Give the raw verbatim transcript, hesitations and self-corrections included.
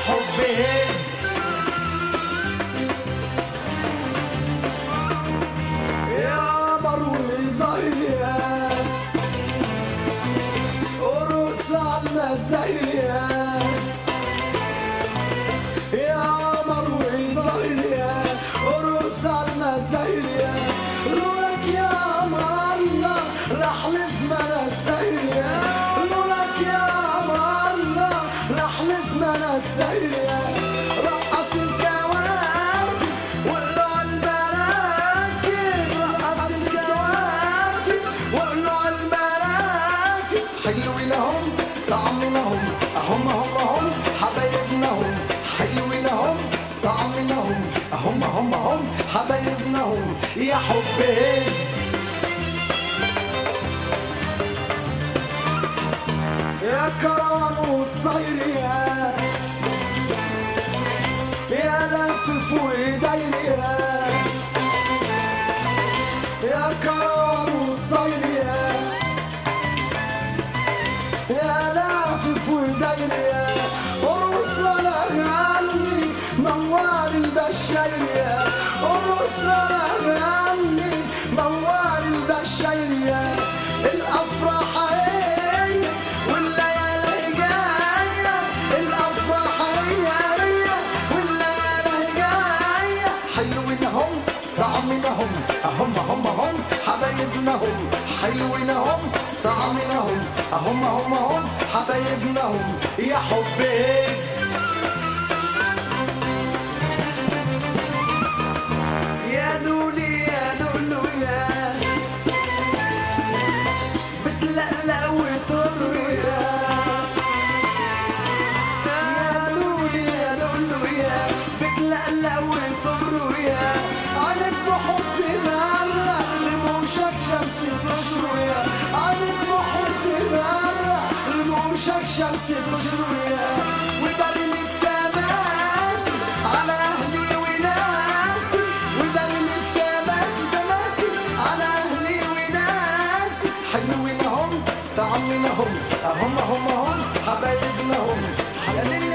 حب هز. يا مروي زهير قرص على الزهير، يا مروي زهير قرص على الزهير، لولاك يا مانا لحلف ما انا الزهير، لولاك يا مانا لحلف ما انا الزهير. رقص الكواكب وقلع المراكب، رقص الكواكب وقلع المراكب، حلو لهم طعم لهم هم هم هم حبايبنهم، حلو لهم طعم لهم هم هم هم حبايبنهم. يا حب هز. يا كروان وطير يا يا لافف وداير يا كروان وطير يا يا لافف وداير، قرص على غني موال البشاير، قرص على غني موال البشاير. الافراح هي والليالي جايه، الافراح هي والليالي جايه، حلو لهم طعم لهم هم هم هم حبايبنهم، حلو لهم طعم لهم هم هم هم حبايبنهم. يا حب هز. يا لولي يا لولو يا بتلقلق وتطر يا، يا لولي يا لولو يا بتلقلق وتطر يا، عليك بحط نار رموشك شمس تشرق يا، عليك بحط نار رموشك شمس تشرق يا، وبرمي التماسي على اهلي وناسي، وبرمي التماسي تماسي على اهلي وناسي، حلو لهم طعم لهم هم هم هم حبايبنهم.